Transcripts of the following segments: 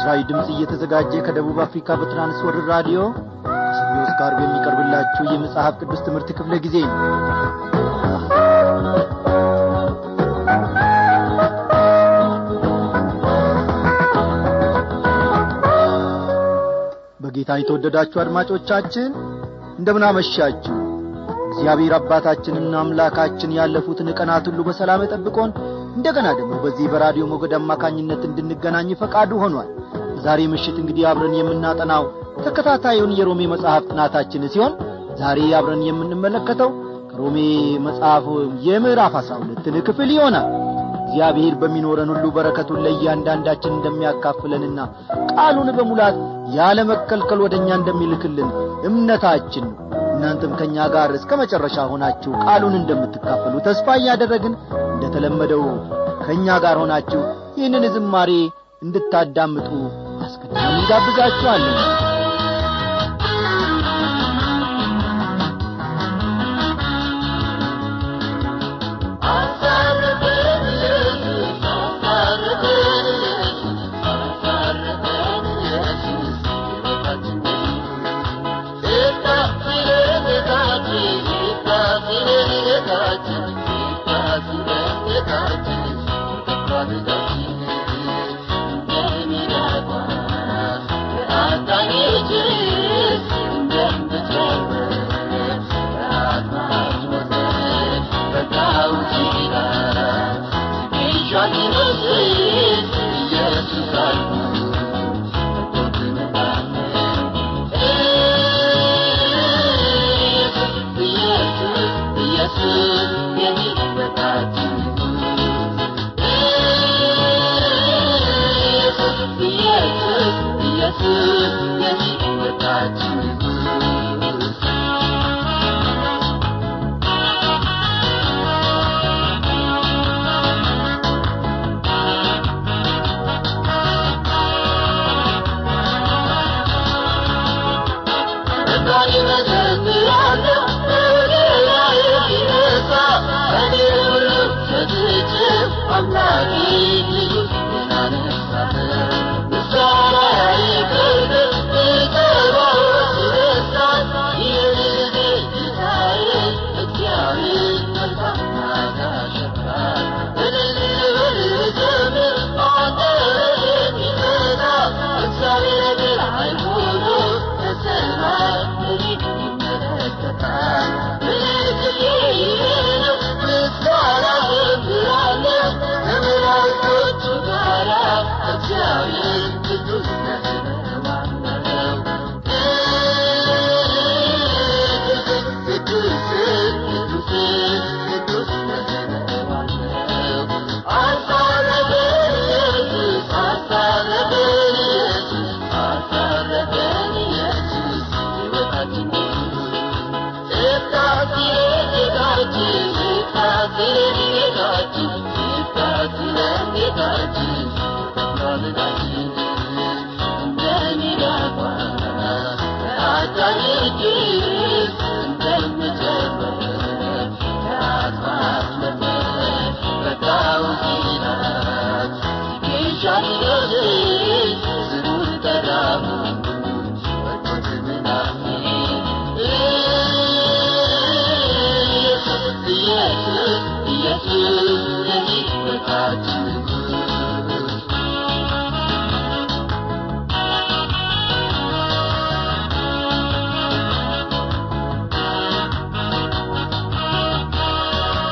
ለምስራች ድምጽ እየተዘጋጀ ከደቡብ አፍሪካ በትራንስወርልድ ራዲዮ ከሰኞ እስከ ዓርብ የሚቀርብላችሁ የመጽሐፍ ቅዱስ ትምህርት ክፍለ ጊዜ ነው። በጌታ የተወደዳችሁ አድማጮቻችን እንደምን አመሻችሁ። እግዚአብሔር አባታችንና አምላካችን ያለፉትን ቀናት ሁሉ በሰላም ጠብቆን እንደገና ደግሞ በዚህ በራዲዮ ሞገድ አማካኝነት እንድንገናኝ ፈቃዱ ሆኗል። ዛሬ ምሽት እንግዲህ አብረን የምናጠናው ተከታታዩን የሮሜ መጽሐፍ ጥናታችን ሲሆን ዛሬ አብረን የምንመለከተው ከሮሜ መጽሐፍ የምዕራፍ 12 ክፍል ይሆናል። እግዚአብሔር በሚኖረን ሁሉ በረከቱን ለእያንዳንዳችን እንደሚያካፍለንና ቃሉን በሙላት ያለ መከልከል ወደኛ እንደሚልክልን እምነታችን ነው። እናንተም ከኛ ጋር እስከ መጨረሻ ሆናችሁ ቃሉን እንደምትካፈሉ ተስፋ ያደረግን እንደተለመደው ከኛ ጋር ሆናችሁ ይህንን ዝማሬ እንድታዳምጡ አስቀድመን እንጋብዛችኋለን።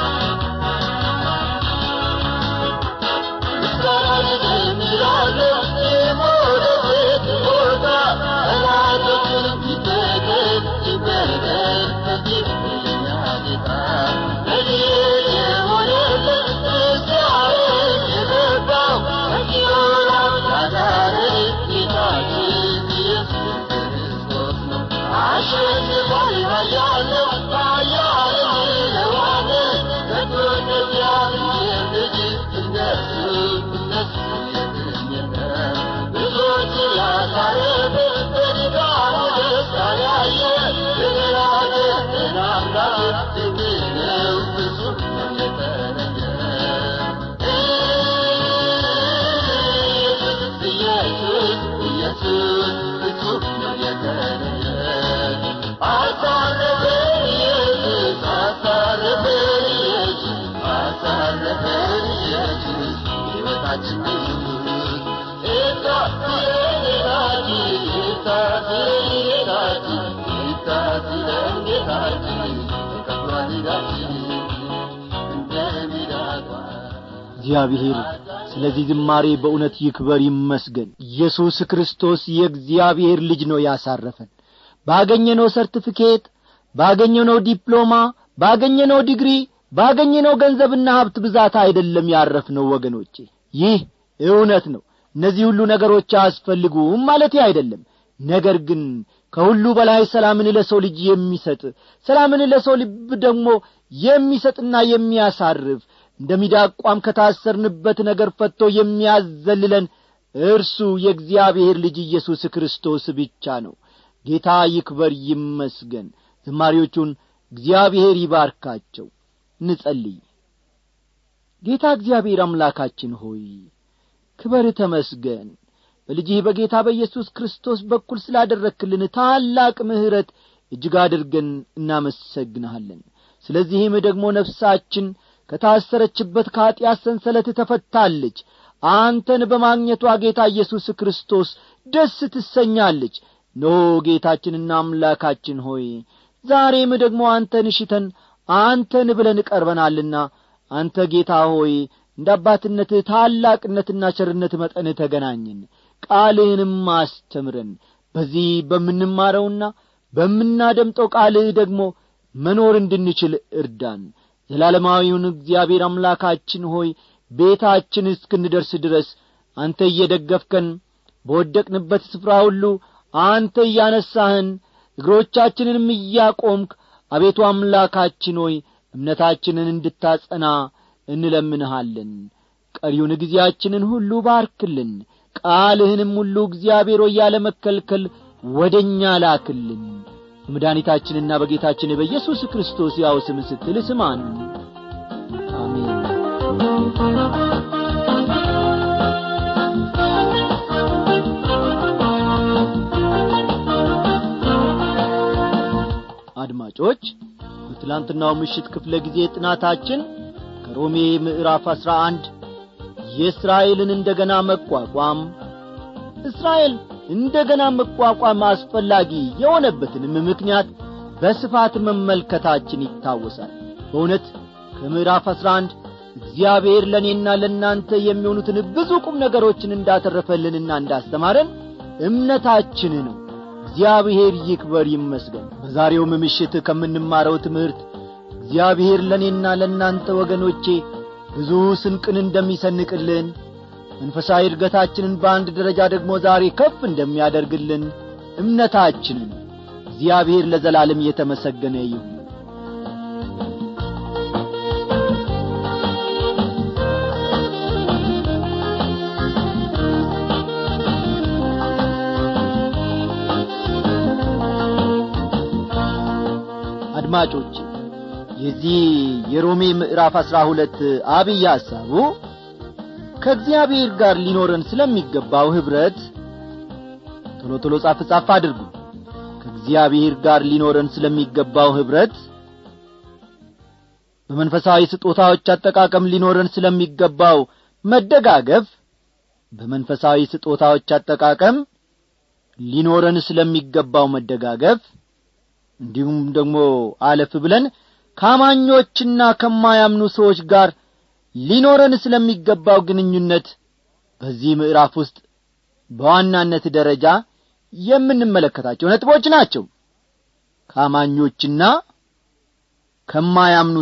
Love እግዚአብሔር ስለዚህ ዝማሬ በእውነት ይክበር ይመስገን። ኢየሱስ ክርስቶስ የእግዚአብሔር ልጅ ነው ያሳረፈን። ባገኘነው ሰርቲፊኬት፣ ባገኘነው ዲፕሎማ፣ ባገኘነው ዲግሪ፣ ባገኘነው ገንዘብና ሀብት ብዛት አይደለም ያረፍነው ወገኖቼ። ይህ እውነት ነው። እነዚህ ሁሉ ነገሮች አያስፈልጉም ማለት አይደለም። ነገር ግን ከሁሉ በላይ ሰላምን ለሰው ልጅ የሚሰጥ፣ ሰላምን ለሰው ልብ ደግሞ የሚሰጥና የሚያሳርፍ፣ እንደሚዳቋም ከታሰርንበት ነገር ፈትቶ የሚያዘልለን እርሱ የእግዚአብሔር ልጅ ኢየሱስ ክርስቶስ ብቻ ነው። ጌታ ይክበር ይመስገን። ዝማሬዎቹን እግዚአብሔር ይባርካቸው። እንጸልይ። ጌታ እግዚአብሔር አምላካችን ሆይ ክብር ተመስገን። በልጅህ በጌታ በኢየሱስ ክርስቶስ በኩል ስላደረክልን ታላቅ ምሕረት እጅግ አድርገን እናመሰግንሃለን። ስለዚህም ደግሞ ነፍሳችን ከታሰረችበት ከኃጢአት ሰንሰለት ተፈታለች። አንተን በማግኘቷ ጌታ ኢየሱስ ክርስቶስ ደስ ትሰኛለች። ኖ ጌታችንና አምላካችን ሆይ ዛሬም ደግሞ አንተን ሽተን አንተን ብለን ቀርበናልና አንተ ጌታ ሆይ እንደ አባትነትህ ታላቅነትና ቸርነት መጠን ተገናኘን። ቃልህንም አስተምረን። በዚህ በምንማረውና በምናደምጠው ቃልህ ደግሞ መኖር እንድንችል እርዳን። ዘላለማዊውን እግዚአብሔር አምላካችን ሆይ ቤታችን እስክንደርስ ድረስ አንተ እየደገፍከን፣ በወደቅንበት ስፍራ ሁሉ አንተ እያነሳህን፣ እግሮቻችንንም እያቆምክ አቤቱ አምላካችን ሆይ እምነታችንን እንድታጸና እንለምንሃለን። ቀሪውን ጊዜያችንን ሁሉ ባርክልን። ቃልህንም ሁሉ እግዚአብሔር ሆይ ያለ መከልከል ወደኛ ላክልን። በመድኃኒታችንና በጌታችን በኢየሱስ ክርስቶስ ያው ስም ስትል ስማን። አሜን። አድማጮች በትላንትናው ምሽት ክፍለ ጊዜ ጥናታችን ከሮሜ ምዕራፍ 11 የእስራኤልን እንደገና መቋቋም፣ እስራኤል እንደገና መቋቋም አስፈላጊ የሆነበትንም ምክንያት በስፋት መመልከታችን ይታወሳል። በእውነት ከምዕራፍ 11 እግዚአብሔር ለኔና ለናንተ የሚሆኑትን ብዙ ቁም ነገሮችን እንዳተረፈልንና እንዳስተማረን እምነታችን ነው። እግዚአብሔር ይክበር ይመስገን። በዛሬው ምሽት ከምንማረው ትምህርት እግዚአብሔር ለኔና ለናንተ ወገኖቼ ብዙ ስንቅን እንደሚሰንቅልን፣ መንፈሳዊ እድገታችንን በአንድ ደረጃ ደግሞ ዛሬ ከፍ እንደሚያደርግልን እምነታችን ነው። እግዚአብሔር ለዘላለም የተመሰገነ ይሁን። አድማጮች የዚህ የሮሜ ምዕራፍ 12 አብይ ሐሳቡ ከእግዚአብሔር ጋር ሊኖረን ስለሚገባው ህብረት ቶሎ ጻፍ አድርጉ። ከእግዚአብሔር ጋር ሊኖረን ስለሚገባው ህብረት፣ በመንፈሳዊ ስጦታዎች አጠቃቀም ሊኖረን ስለሚገባው መደጋገፍ፣ በመንፈሳዊ ስጦታዎች አጠቃቀም ሊኖረን ስለሚገባው መደጋገፍ፣ እንዲሁም ደግሞ አለፍ ብለን ከአማኞችና ከማያምኑ ሰዎች ጋር ሊኖረን ስለሚገባው ግንኙነት በዚህ ምዕራፍ ውስጥ በዋናነት ደረጃ የምንመለከታቸው ነጥቦች ናቸው። ከአማኞችና ከማያምኑ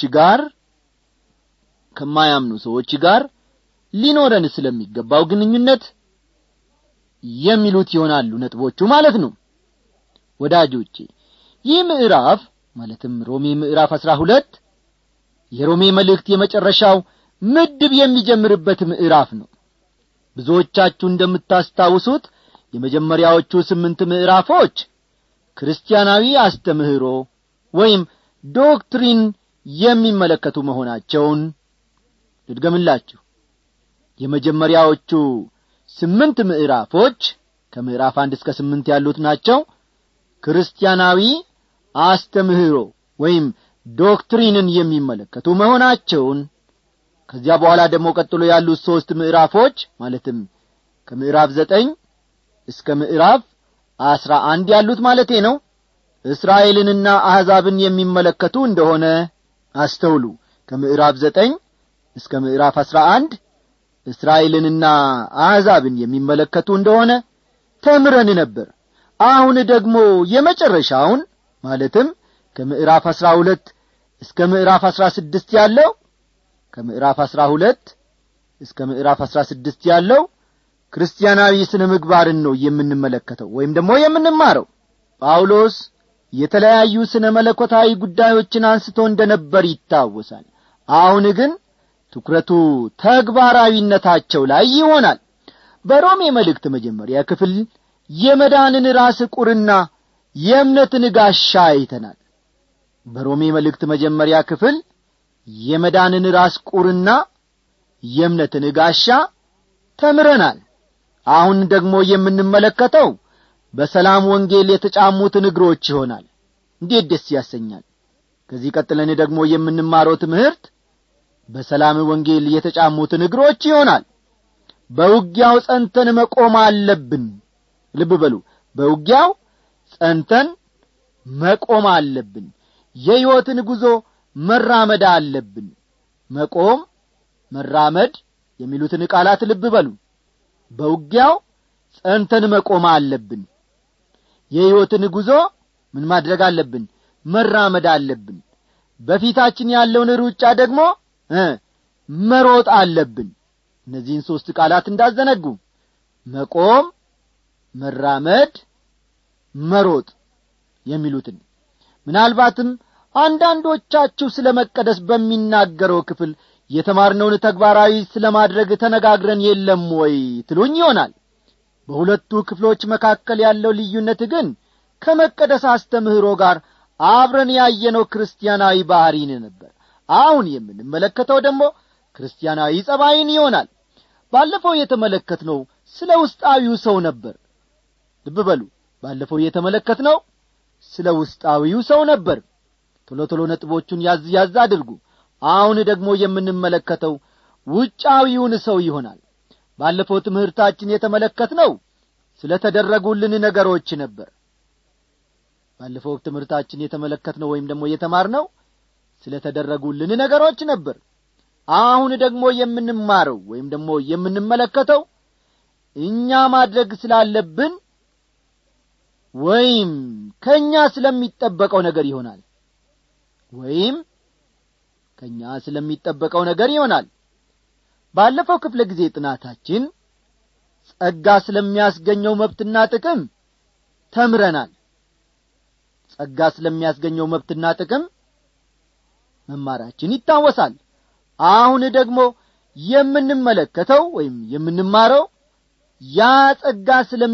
ሰዎች ጋር ሊኖረን ስለሚገባው ግንኙነት የሚሉት ይሆናሉ ነጥቦቹ ማለት ነው። ወዳጆቼ ይህ ምዕራፍ ማለትም ሮሜ ምዕራፍ 12 የሮሜ መልእክት የመጨረሻው ምድብ የሚጀምርበት ምዕራፍ ነው። ብዙዎቻችሁ እንደምታስታውሱት የመጀመሪያዎቹ 8 ምዕራፎች ክርስቲያናዊ አስተምህሮ ወይም ዶክትሪን የሚመለከቱ መሆናቸውን ልድገምላችሁ። የመጀመሪያዎቹ 8 ምዕራፎች ከምዕራፍ 1 እስከ 8 ያሉት ናቸው። ክርስቲያናዊ አስተምህሮ ወይም ዶክትሪንን የሚመለከቱ መሆናቸውን፣ ከዚያ በኋላ ደግሞ ቀጥሎ ያሉት 3 ምዕራፎች ማለትም ከምዕራፍ 9 እስከ ምዕራፍ 11 ያሉት ማለቴ ነው እስራኤልንና አሕዛብን የሚመለከቱ እንደሆነ አስተውሉ። ከምዕራፍ 9 እስከ ምዕራፍ 11 እስራኤልንና አሕዛብን የሚመለከቱ እንደሆነ ተምረን ነበር። አሁን ደግሞ የመጨረሻውን ማለትም ከምዕራፍ 12 እስከ ምዕራፍ 16 ያለው ከምዕራፍ 12 እስከ ምዕራፍ 16 ያለው ክርስቲያናዊ ስነ ምግባርን ነው የምንመለከተው ወይም ደግሞ የምንማረው። ጳውሎስ የተለያዩ ስነ መለኮታዊ ጉዳዮችን አንስቶ እንደነበር ይታወሳል። አሁን ግን ትኩረቱ ተግባራዊነታቸው ላይ ይሆናል። በሮሜ መልእክት መጀመሪያ ክፍል የመዳንን ራስ ቁርና የእምነትን ጋሻ አይተናል። በሮሜ መልእክት መጀመሪያ ክፍል የመዳንን ራስ ቁርና የእምነትን ጋሻ ተምረናል። አሁን ደግሞ የምንመለከተው በሰላም ወንጌል የተጫሙትን እግሮች ይሆናል። እንዴት ደስ ያሰኛል! ከዚህ ቀጥለን ደግሞ የምንማረው ትምህርት በሰላም ወንጌል የተጫሙትን እግሮች ይሆናል። በውጊያው ጸንተን መቆም አለብን። ልብ በሉ፣ በውጊያው ጸንተን መቆም አለብን። የሕይወትን ጉዞ መራመድ አለብን። መቆም፣ መራመድ የሚሉትን ቃላት ልብ በሉ። በውጊያው ጸንተን መቆም አለብን። የሕይወትን ጉዞ ምን ማድረግ አለብን? መራመድ አለብን። በፊታችን ያለውን ሩጫ ደግሞ መሮጥ አለብን። እነዚህን ሶስት ቃላት እንዳዘነጉ፣ መቆም፣ መራመድ፣ መሮጥ የሚሉትን። ምናልባትም አንዳንዶቻችሁ ስለ መቀደስ በሚናገረው ክፍል የተማርነውን ተግባራዊ ስለማድረግ ተነጋግረን የለም ወይ ትሉኝ ይሆናል። በሁለቱ ክፍሎች መካከል ያለው ልዩነት ግን ከመቀደስ አስተምህሮ ጋር አብረን ያየነው ክርስቲያናዊ ባህሪን ነበር። አሁን የምንመለከተው ደግሞ ክርስቲያናዊ ጸባይን ይሆናል። ባለፈው የተመለከትነው ስለ ውስጣዊው ሰው ነበር። ልብ በሉ፣ ባለፈው የተመለከትነው ስለ ውስጣዊው ሰው ነበር። ቶሎ ቶሎ ነጥቦቹን ያዝ አድርጉ። አሁን ደግሞ የምንመለከተው ውጫዊውን ሰው ይሆናል። ባለፈው ትምህርታችን የተመለከትነው ስለ ተደረጉልን ነገሮች ነበር። ባለፈው ትምህርታችን የተመለከትነው ወይም ደግሞ የተማርነው ስለ ተደረጉልን ነገሮች ነበር። አሁን ደግሞ የምንማረው ወይም ደግሞ የምንመለከተው እኛ ማድረግ ስላለብን ወይም ከኛ ስለሚጠበቀው ነገር ይሆናል። ወይም ከኛ ስለሚጠበቀው ነገር ይሆናል። ባለፈው ክፍለ ጊዜ ጥናታችን ጸጋ ስለሚያስገኘው መብትና ጥቅም ተምረናል። ጸጋ ስለሚያስገኘው መብትና ጥቅም መማራችን ይታወሳል። አሁን ደግሞ የምንመለከተው ወይም የምንማረው ያ ጸጋ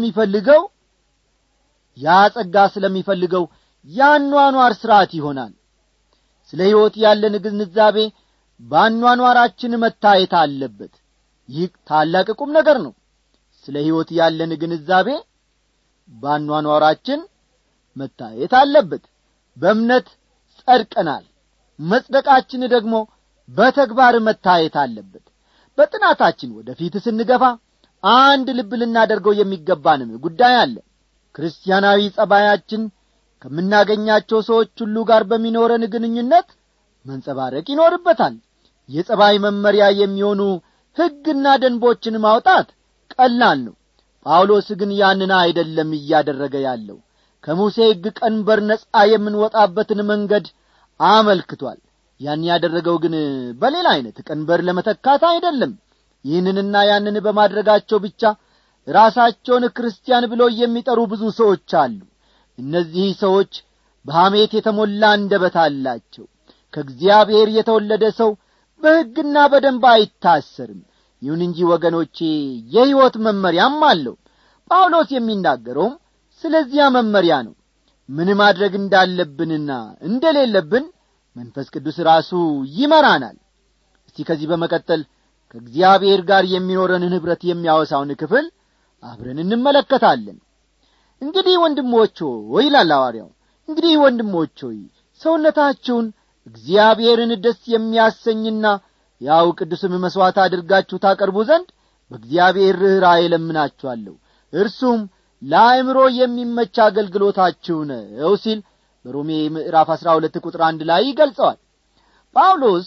ስለሚፈልገው ያኗኗር ሥርዓት ይሆናል። ስለ ሕይወት ያለን ግንዛቤ ባኗኗራችን መታየት አለበት። ይህ ታላቅ ቁም ነገር ነው። ስለ ሕይወት ያለን ግንዛቤ ባኗኗራችን መታየት አለበት። በእምነት ጸድቀናል። መጽደቃችን ደግሞ በተግባር መታየት አለበት። በጥናታችን ወደፊት ስንገፋ አንድ ልብ ልናደርገው የሚገባንም ጉዳይ አለ። ክርስቲያናዊ ጸባያችን ከምናገኛቸው ሰዎች ሁሉ ጋር በሚኖረን ግንኙነት መንጸባረቅ ይኖርበታል። የጸባይ መመሪያ የሚሆኑ ሕግና ደንቦችን ማውጣት ቀላል ነው። ጳውሎስ ግን ያንን አይደለም እያደረገ ያለው። ከሙሴ ሕግ ቀንበር ነጻ የምንወጣበትን መንገድ አመልክቷል። ያን ያደረገው ግን በሌላ አይነት ቀንበር ለመተካት አይደለም። ይህንንና ያንን በማድረጋቸው ብቻ ራሳቸውን ክርስቲያን ብለው የሚጠሩ ብዙ ሰዎች አሉ። እነዚህ ሰዎች በሐሜት የተሞላ አንደበት አላቸው። ከእግዚአብሔር የተወለደ ሰው በሕግና በደንብ አይታሰርም። ይሁን እንጂ ወገኖቼ የሕይወት መመሪያም አለው። ጳውሎስ የሚናገረውም ስለዚያ መመሪያ ነው። ምን ማድረግ እንዳለብንና እንደሌለብን መንፈስ ቅዱስ ራሱ ይመራናል። እስቲ ከዚህ በመቀጠል ከእግዚአብሔር ጋር የሚኖረንን ኅብረት የሚያወሳውን ክፍል አብረን እንመለከታለን። እንግዲህ ወንድሞች ሆይ ይላል ሐዋርያው፣ እንግዲህ ወንድሞች ሆይ ሰውነታችሁን እግዚአብሔርን ደስ የሚያሰኝና ያው ቅዱስም መሥዋዕት አድርጋችሁ ታቀርቡ ዘንድ በእግዚአብሔር ርኅራኄ እለምናችኋለሁ፣ እርሱም ለአእምሮ የሚመች አገልግሎታችሁ ነው ሲል በሮሜ ምዕራፍ 12 ቁጥር 1 ላይ ይገልጸዋል። ጳውሎስ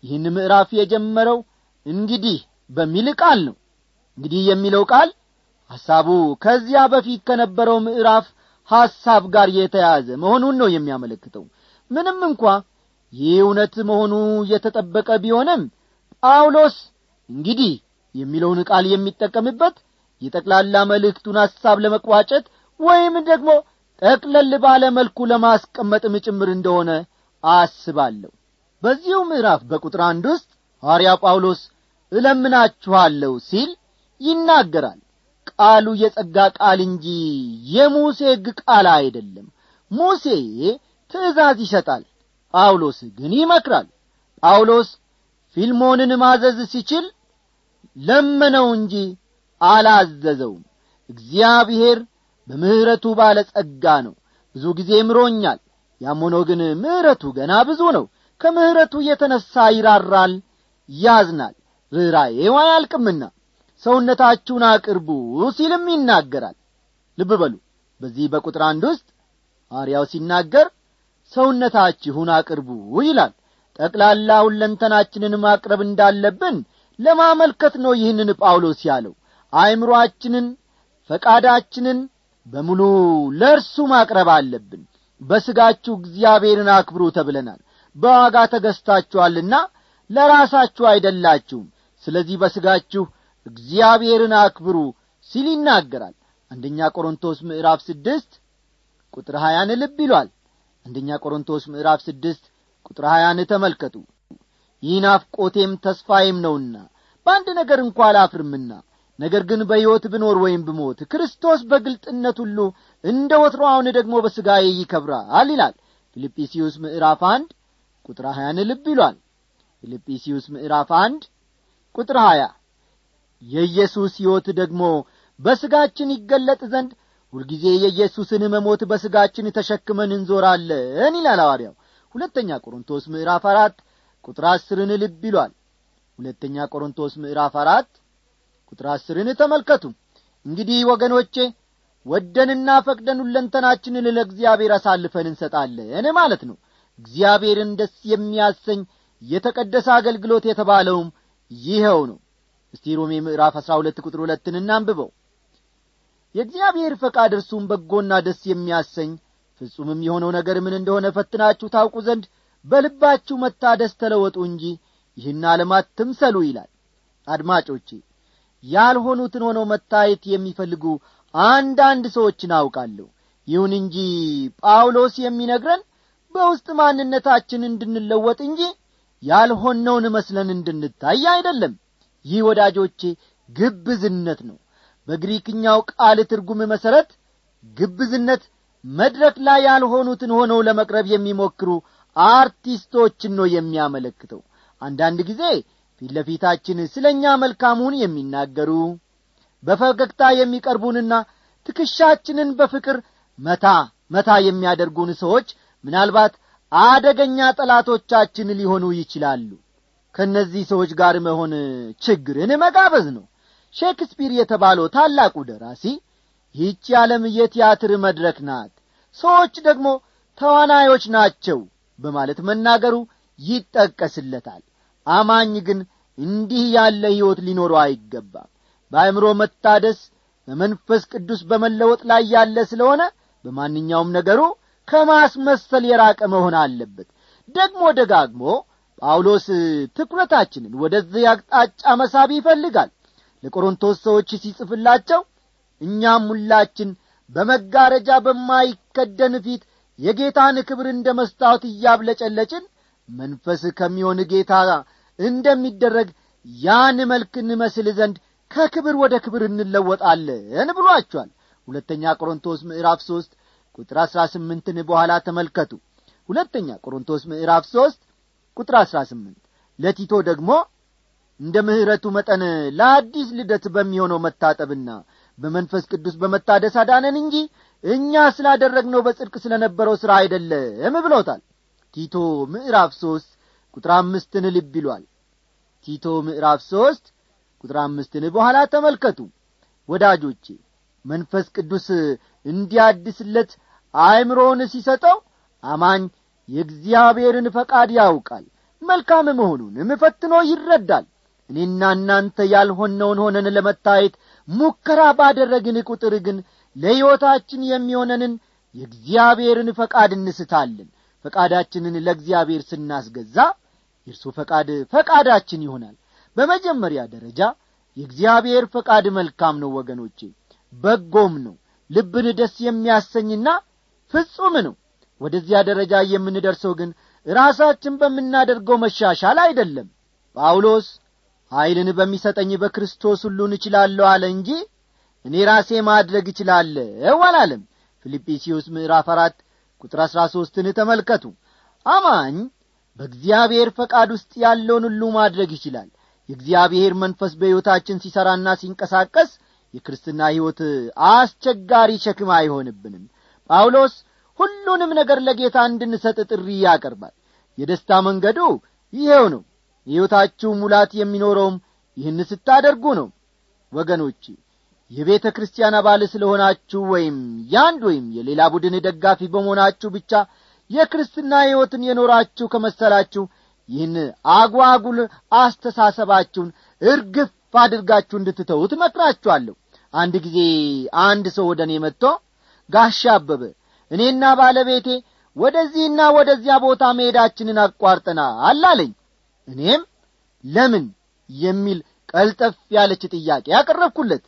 ይህን ምዕራፍ የጀመረው እንግዲህ በሚል ቃል ነው። እንግዲህ የሚለው ቃል ሐሳቡ ከዚያ በፊት ከነበረው ምዕራፍ ሐሳብ ጋር የተያያዘ መሆኑን ነው የሚያመለክተው። ምንም እንኳ ይህ እውነት መሆኑ የተጠበቀ ቢሆንም ጳውሎስ እንግዲህ የሚለውን ቃል የሚጠቀምበት የጠቅላላ መልእክቱን ሐሳብ ለመቋጨት ወይም ደግሞ ጠቅለል ባለ መልኩ ለማስቀመጥም ጭምር እንደሆነ አስባለሁ። በዚሁ ምዕራፍ በቁጥር 1 ውስጥ ሐዋርያው ጳውሎስ እለምናችኋለሁ ሲል ይናገራል። ቃሉ የጸጋ ቃል እንጂ የሙሴ ሕግ ቃል አይደለም። ሙሴ ትእዛዝ ይሰጣል፣ ጳውሎስ ግን ይመክራል። ጳውሎስ ፊልሞንን ማዘዝ ሲችል ለመነው እንጂ አላዘዘውም። እግዚአብሔር በምሕረቱ ባለ ጸጋ ነው። ብዙ ጊዜ ምሮኛል፣ ያም ሆኖ ግን ምሕረቱ ገና ብዙ ነው። ከምሕረቱ የተነሣ ይራራል፣ ያዝናል፣ ርኅራኄው አያልቅምና ሰውነታችሁን አቅርቡ ሲልም ይናገራል። ልብ በሉ፣ በዚህ በቁጥር 1 ውስጥ ሐዋርያው ሲናገር ሰውነታችሁን አቅርቡ ይላል። ጠቅላላ ሁለንተናችንን ማቅረብ እንዳለብን ለማመልከት ነው ይህንን ጳውሎስ ያለው። አእምሮአችንን፣ ፈቃዳችንን በሙሉ ለእርሱ ማቅረብ አለብን። በሥጋችሁ እግዚአብሔርን አክብሩ ተብለናል። በዋጋ ተገዝታችኋልና ለራሳችሁ አይደላችሁም። ስለዚህ በሥጋችሁ እግዚአብሔርን አክብሩ ሲል ይናገራል። አንደኛ ቆሮንቶስ ምዕራፍ 6 ቁጥር 20 ልብ ይሏል። አንደኛ ቆሮንቶስ ምዕራፍ 6 ቁጥር 20 ተመልከቱ። ይህ ናፍቆቴም ተስፋዬም ነውና በአንድ ነገር እንኳ አላፍርምና፣ ነገር ግን በሕይወት ብኖር ወይም ብሞት ክርስቶስ በግልጥነት ሁሉ እንደ ወትሮ አሁን ደግሞ በሥጋዬ ይከብራል ይላል። ፊልጵስዩስ ምዕራፍ 1 ቁጥር 20 ልብ ይሏል። ፊልጵስዩስ ምዕራፍ 1 ቁጥር 20 የኢየሱስ ሕይወት ደግሞ በሥጋችን ይገለጥ ዘንድ ሁልጊዜ የኢየሱስን መሞት በሥጋችን ተሸክመን እንዞራለን ይላል ሐዋርያው። ሁለተኛ ቆሮንቶስ ምዕራፍ 4 ቁጥር 10 ልብ ይሏል። ሁለተኛ ቆሮንቶስ ምዕራፍ 4 ቁጥር 10 ተመልከቱ። እንግዲህ ወገኖቼ ወደንና ፈቅደን ሁለንተናችንን ለእግዚአብሔር አሳልፈን እንሰጣለን ማለት ነው። እግዚአብሔርን ደስ የሚያሰኝ የተቀደሰ አገልግሎት የተባለውም ይኸው ነው። እስቲ ሮሜ ምዕራፍ 12 ቁጥር 2 እናንብበው። የእግዚአብሔር ፈቃድ እርሱም በጎና ደስ የሚያሰኝ ፍጹምም የሆነው ነገር ምን እንደሆነ ፈትናችሁ ታውቁ ዘንድ በልባችሁ መታደስ ተለወጡ እንጂ ይህን ዓለም አትምሰሉ ይላል። አድማጮቼ ያልሆኑትን ሆነው መታየት የሚፈልጉ አንዳንድ ሰዎችን አውቃለሁ። ይሁን እንጂ ጳውሎስ የሚነግረን በውስጥ ማንነታችን እንድንለወጥ እንጂ ያልሆነውን መስለን እንድንታይ አይደለም። ይህ ወዳጆቼ ግብዝነት ነው። በግሪክኛው ቃል ትርጉም መሠረት ግብዝነት መድረክ ላይ ያልሆኑትን ሆነው ለመቅረብ የሚሞክሩ አርቲስቶችን ነው የሚያመለክተው። አንዳንድ ጊዜ ፊት ለፊታችን ስለኛ መልካሙን የሚናገሩ በፈገግታ የሚቀርቡንና ትከሻችንን በፍቅር መታ የሚያደርጉን ሰዎች ምናልባት አደገኛ ጠላቶቻችን ሊሆኑ ይችላሉ። ከነዚህ ሰዎች ጋር መሆን ችግርን መጋበዝ ነው። ሼክስፒር የተባለው ታላቁ ደራሲ ይህች ዓለም የቲያትር መድረክ ናት፣ ሰዎች ደግሞ ተዋናዮች ናቸው በማለት መናገሩ ይጠቀስለታል። አማኝ ግን እንዲህ ያለ ሕይወት ሊኖረው አይገባም። በአእምሮ መታደስ በመንፈስ ቅዱስ በመለወጥ ላይ ያለ ስለሆነ በማንኛውም ነገሩ ከማስመሰል የራቀ መሆን አለበት። ደግሞ ደጋግሞ ጳውሎስ ትኩረታችንን ወደዚህ አቅጣጫ መሳብ ይፈልጋል። ለቆሮንቶስ ሰዎች ሲጽፍላቸው እኛም ሁላችን በመጋረጃ በማይከደን ፊት የጌታን ክብር እንደ መስታወት እያብለጨለጭን መንፈስ ከሚሆን ጌታ እንደሚደረግ ያን መልክ እንመስል ዘንድ ከክብር ወደ ክብር እንለወጣለን ብሏቸዋል። ሁለተኛ ቆሮንቶስ ምዕራፍ 3 ቁጥር 18 በኋላ ተመልከቱ። ሁለተኛ ቆሮንቶስ ምዕራፍ 3 ቁጥር 18 ለቲቶ ደግሞ እንደ ምሕረቱ መጠን ለአዲስ ልደት በሚሆነው መታጠብና በመንፈስ ቅዱስ በመታደስ አዳነን እንጂ እኛ ስላደረግነው በጽድቅ ስለነበረው ሥራ አይደለም ብሎታል። ቲቶ ምዕራፍ 3 ቁጥር 5 ልብ ይሏል። ቲቶ ምዕራፍ 3 ቁጥር 5 በኋላ ተመልከቱ። ወዳጆቼ መንፈስ ቅዱስ እንዲያድስለት አእምሮውን ሲሰጠው አማኝ የእግዚአብሔርን ፈቃድ ያውቃል። መልካም መሆኑንም ፈትኖ ይረዳል። እኔና እናንተ ያልሆነውን ሆነን ለመታየት ሙከራ ባደረግን ቁጥር ግን ለሕይወታችን የሚሆነንን የእግዚአብሔርን ፈቃድ እንስታለን። ፈቃዳችንን ለእግዚአብሔር ስናስገዛ የእርሱ ፈቃድ ፈቃዳችን ይሆናል። በመጀመሪያ ደረጃ የእግዚአብሔር ፈቃድ መልካም ነው ወገኖቼ፣ በጎም ነው፣ ልብን ደስ የሚያሰኝና ፍጹም ነው። ወደዚያ ደረጃ የምንደርሰው ግን ራሳችን በምናደርገው መሻሻል አይደለም። ጳውሎስ ኃይልን በሚሰጠኝ በክርስቶስ ሁሉን እችላለሁ አለ እንጂ እኔ ራሴ ማድረግ እችላለሁ አላለም። ፊልጵስዩስ ምዕራፍ 4 ቁጥር 13ን ተመልከቱ። አማኝ በእግዚአብሔር ፈቃድ ውስጥ ያለውን ሁሉ ማድረግ ይችላል። የእግዚአብሔር መንፈስ በሕይወታችን ሲሰራና ሲንቀሳቀስ የክርስትና ሕይወት አስቸጋሪ ሸክም አይሆንብንም። ጳውሎስ ሁሉንም ነገር ለጌታ እንድንሰጥ ጥሪ ያቀርባል። የደስታ መንገዱ ይሄው ነው። ሕይወታችሁ ሙላት የሚኖረውም ይህን ስታደርጉ ነው። ወገኖቼ የቤተ ክርስቲያን አባል ስለሆናችሁ ወይም ያንድ ወይም የሌላ ቡድን ደጋፊ በመሆናችሁ ብቻ የክርስትና ሕይወትን የኖራችሁ ከመሰላችሁ ይህን አጓጉል አስተሳሰባችሁን እርግፍ አድርጋችሁ እንድትተውት እመክራችኋለሁ። አንድ ጊዜ አንድ ሰው ወደ እኔ መጥቶ ጋሻ አበበ፣ እኔና ባለቤቴ ወደዚህና ወደዚያ ቦታ መሄዳችንን አቋርጠናል አለኝ። እኔም ለምን የሚል ቀልጠፍ ያለች ጥያቄ ያቀረብኩለት።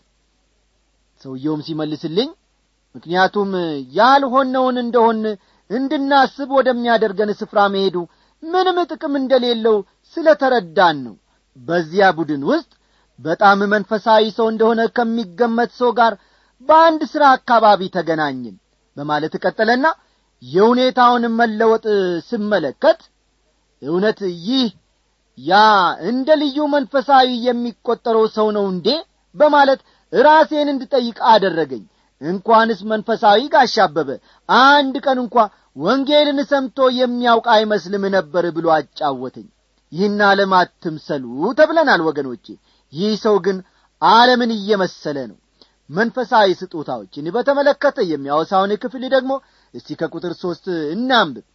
ሰውየውም ሲመልስልኝ ምክንያቱም ያልሆነውን እንደሆን እንድናስብ ወደሚያደርገን ስፍራ መሄዱ ምንም ጥቅም እንደሌለው ስለተረዳን ነው። በዚያ ቡድን ውስጥ በጣም መንፈሳዊ ሰው እንደሆነ ከሚገመት ሰው ጋር በአንድ ሥራ አካባቢ ተገናኘን በማለት ቀጠለና የሁኔታውን መለወጥ ስመለከት እውነት ይህ ያ እንደ ልዩ መንፈሳዊ የሚቆጠረው ሰው ነው እንዴ በማለት ራሴን እንድጠይቅ አደረገኝ። እንኳንስ መንፈሳዊ ጋሻ አበበ አንድ ቀን እንኳን ወንጌልን ሰምቶ የሚያውቅ አይመስልም ነበር ብሎ አጫወተኝ። ይህን ዓለም አትምሰሉ ተብለናል ወገኖቼ። ይህ ሰው ግን ዓለምን እየመሰለ ነው። መንፈሳዊ ስጦታዎችን በተመለከተ የሚያወሳውን ክፍል ደግሞ እስቲ ከቁጥር 3 እናንብብ።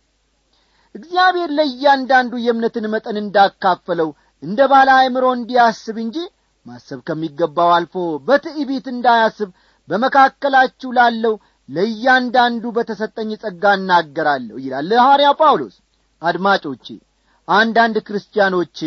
እግዚአብሔር ለእያንዳንዱ የእምነትን መጠን እንዳካፈለው እንደ ባለ አእምሮ እንዲያስብ እንጂ ማሰብ ከሚገባው አልፎ በትዕቢት እንዳያስብ በመካከላችሁ ላለው ለእያንዳንዱ በተሰጠኝ ጸጋ እናገራለሁ ይላል ሐዋርያው ጳውሎስ። አድማጮቼ አንዳንድ ክርስቲያኖች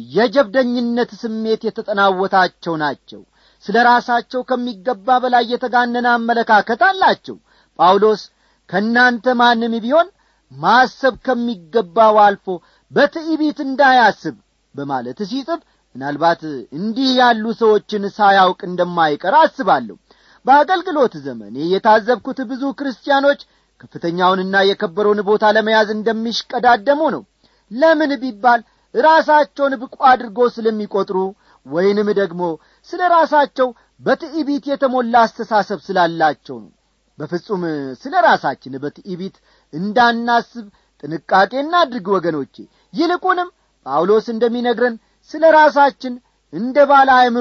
የጀብደኝነት ስሜት የተጠናወታቸው ናቸው። ስለ ራሳቸው ከሚገባ በላይ የተጋነነ አመለካከት አላቸው። ጳውሎስ ከናንተ ማንም ቢሆን ማሰብ ከሚገባው አልፎ በትዕቢት እንዳያስብ በማለት ሲጽፍ ምናልባት እንዲህ ያሉ ሰዎችን ሳያውቅ እንደማይቀር አስባለሁ። በአገልግሎት ዘመኔ የታዘብኩት ብዙ ክርስቲያኖች ከፍተኛውንና የከበረውን ቦታ ለመያዝ እንደሚሽቀዳደሙ ነው። ለምን ቢባል ራሳቸውን ብቁ አድርጎ ስለሚቆጥሩ ወይንም ደግሞ ስለ ራሳቸው በትዕቢት የተሞላ አስተሳሰብ ስላላቸው ነው። በፍጹም ስለ ራሳችን በትዕቢት እንዳናስብ ጥንቃቄ እናድርግ ወገኖቼ። ይልቁንም ጳውሎስ እንደሚነግረን ስለ ራሳችን እንደ ባለ አእምሮ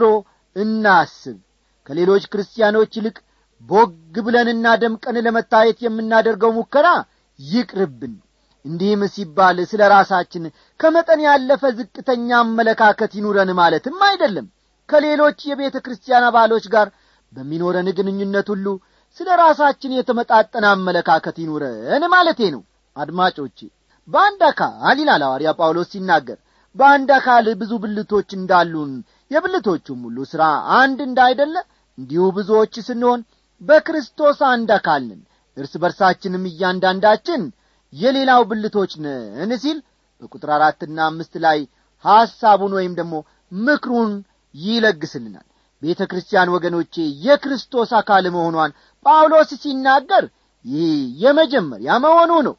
እናስብ። ከሌሎች ክርስቲያኖች ይልቅ ቦግ ብለንና ደምቀን ለመታየት የምናደርገው ሙከራ ይቅርብን። እንዲህም ሲባል ስለ ራሳችን ከመጠን ያለፈ ዝቅተኛ አመለካከት ይኑረን ማለትም አይደለም። ከሌሎች የቤተ ክርስቲያን አባሎች ጋር በሚኖረን ግንኙነት ሁሉ ስለ ራሳችን የተመጣጠነ አመለካከት ይኑረን ማለቴ ነው። አድማጮቼ በአንድ አካል ይላል ሐዋርያ ጳውሎስ ሲናገር፣ በአንድ አካል ብዙ ብልቶች እንዳሉን የብልቶቹም ሁሉ ሥራ አንድ እንዳይደለ እንዲሁ ብዙዎች ስንሆን በክርስቶስ አንድ አካል ነን፣ እርስ በርሳችንም እያንዳንዳችን የሌላው ብልቶች ነን ሲል በቁጥር 4 እና 5 ላይ ሐሳቡን ወይም ደግሞ ምክሩን ይለግስልናል። ቤተ ክርስቲያን ወገኖቼ የክርስቶስ አካል መሆኗን ጳውሎስ ሲናገር ይህ የመጀመሪያ መሆኑ ነው።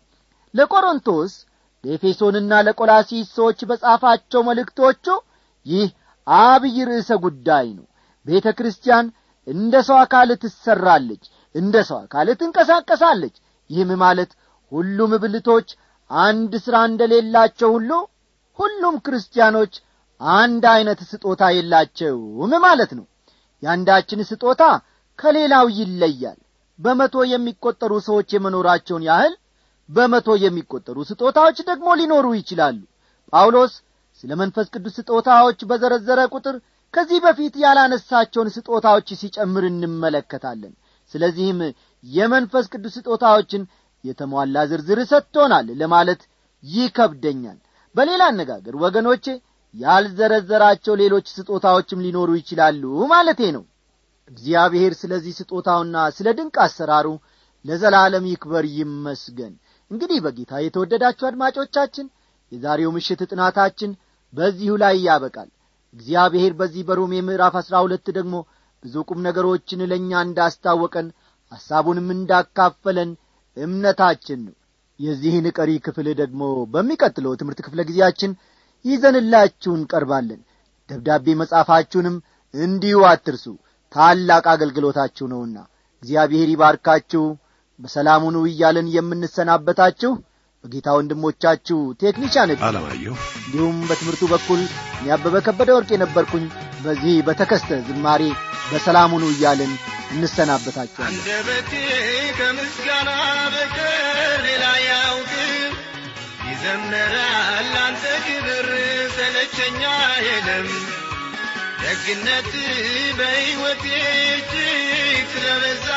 ለቆሮንቶስ ለኤፌሶንና ለቆላሲስ ሰዎች በጻፋቸው መልእክቶቹ ይህ አብይ ርዕሰ ጉዳይ ነው። ቤተ ክርስቲያን እንደ ሰው አካል ትሰራለች፣ እንደ ሰው አካል ትንቀሳቀሳለች። ይህም ማለት ሁሉም ብልቶች አንድ ሥራ እንደሌላቸው ሁሉ ሁሉም ክርስቲያኖች አንድ አይነት ስጦታ የላቸውም ማለት ነው። ያንዳችን ስጦታ ከሌላው ይለያል። በመቶ የሚቆጠሩ ሰዎች የመኖራቸውን ያህል በመቶ የሚቆጠሩ ስጦታዎች ደግሞ ሊኖሩ ይችላሉ። ጳውሎስ ስለ መንፈስ ቅዱስ ስጦታዎች በዘረዘረ ቁጥር ከዚህ በፊት ያላነሳቸውን ስጦታዎች ሲጨምር እንመለከታለን። ስለዚህም የመንፈስ ቅዱስ ስጦታዎችን የተሟላ ዝርዝር ሰጥቶናል ለማለት ይከብደኛል። በሌላ አነጋገር ወገኖቼ ያልዘረዘራቸው ሌሎች ስጦታዎችም ሊኖሩ ይችላሉ ማለቴ ነው። እግዚአብሔር ስለዚህ ስጦታውና ስለ ድንቅ አሰራሩ ለዘላለም ይክበር ይመስገን። እንግዲህ በጌታ የተወደዳችሁ አድማጮቻችን የዛሬው ምሽት ጥናታችን በዚሁ ላይ ያበቃል። እግዚአብሔር በዚህ በሮሜ ምዕራፍ 12 ደግሞ ብዙ ቁም ነገሮችን ለኛ እንዳስታወቀን ሐሳቡንም እንዳካፈለን እምነታችን ነው። የዚህን ቀሪ ክፍል ደግሞ በሚቀጥለው ትምህርት ክፍለ ጊዜያችን ይዘንላችሁ እንቀርባለን። ደብዳቤ መጻፋችሁንም እንዲሁ አትርሱ፣ ታላቅ አገልግሎታችሁ ነውና። እግዚአብሔር ይባርካችሁ። በሰላም ሁኑ እያልን የምንሰናበታችሁ በጌታ ወንድሞቻችሁ ቴክኒሻን አለማየሁ እንዲሁም በትምህርቱ በኩል ያበበ ከበደ ወርቅ የነበርኩኝ በዚህ በተከስተ ዝማሬ በሰላም ሁኑ እያልን እንሰናበታችኋለን። አንደበቴ ከምስጋና በቀር ሌላ ያውቅም፣ ይዘምራል አንተ ክብር ሰለቸኛ የለም። ደግነት በሕይወቴ እጅግ ስለበዛ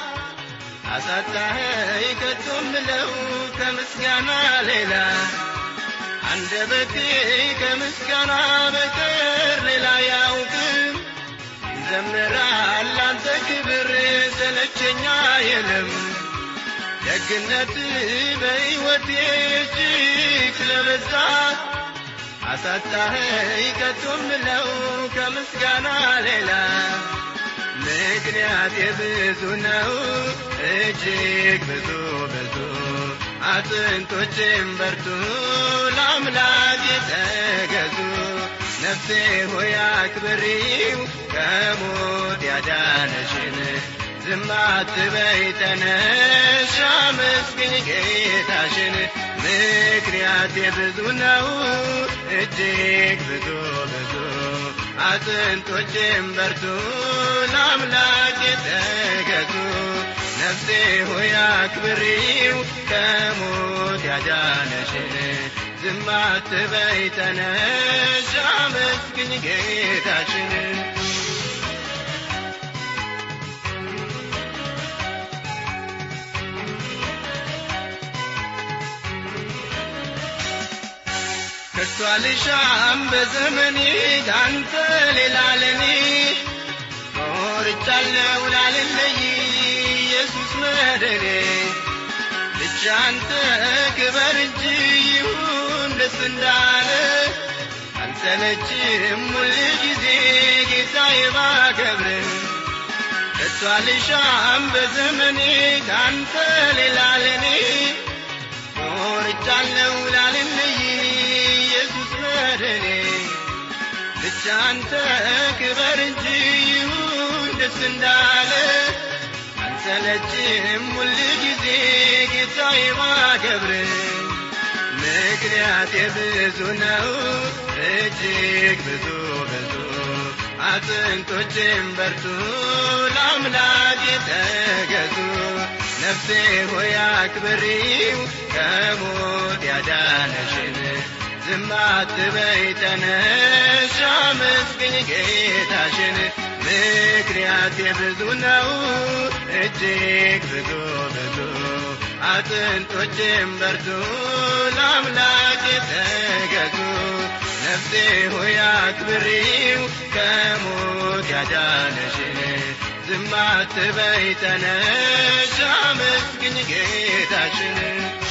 አሳጣኸኝ ከቶ ምለው ከምስጋና ሌላ። አንደበቴ ከምስጋና በቀር ሌላ ያውቅም፣ ይዘምራል አንተ ክብር ሰለቸኛ የለም። ደግነት በሕይወቴ እጅግ ስለበዛ አሳጣኸኝ ከቶ ምለው ከምስጋና ሌላ። ምክንያቴ ብዙ ነው እጅግ ብዙ ብዙ፣ አጥንቶቼም በርቱ ለአምላክ ተገዙ። ነፍሴ ሆይ አክብሪው ከሞት ያዳነሽን፣ ዝም አትበይ ተነሽ አመስግኝ ጌታሽን። ምክንያቴ ብዙ ነው እጅግ ብዙ ብዙ፣ አጥንቶቼም በርቱ ለአምላክ ተገዙ። ነፍሴ ሆይ አክብሪው ከሞት ያዳነሽን፣ ዝም አትበይ ተነሽ አመስግኝ ጌታሽን። ከቶ አልሻም በዘመኔ ካንተ ሌላ ለኔ፣ ኖርቻለሁ ላልለይ ኢየሱስ መድኔ። ብቻ አንተ ክበር እንጂ ይሁን ደስ እንዳለ፣ አልሰለችም ሁልጊዜ ጌታዬ ባከብርህ። ከቶ አልሻም በዘመኔ ካንተ ሌላ ለኔ፣ ኖርቻለሁ ላልለይ ኢየሱስ መድኔ። ብቻ አንተ ክበር እንጂ ይሁን ደስ እንዳለ፣ አልሰለችም ሁልጊዜ ጌታዬ ባከብርህ። ምክንያቴ ብዙ ነው እጅግ ብዙ ብዙ፣ አጥንቶቼም በርቱ ለአምላክ ተገዙ። ነፍሴ ሆይ አክብሪው ከሞት ያዳነሽን፣ ዝም አትበይ ተነሽ አመስግኝ ጌታሽን። ምክንያቴ ብዙ ነው እጅግ ብዙ ብዙ፣ አጥንቶቼም በርቱ ለአምላክ ተገዙ። ነፍሴ ሆይ አክብሪው ከሞት ያዳነሽን፣ ዝም አትበይ ተነሽ አመስግኝ ጌታሽን።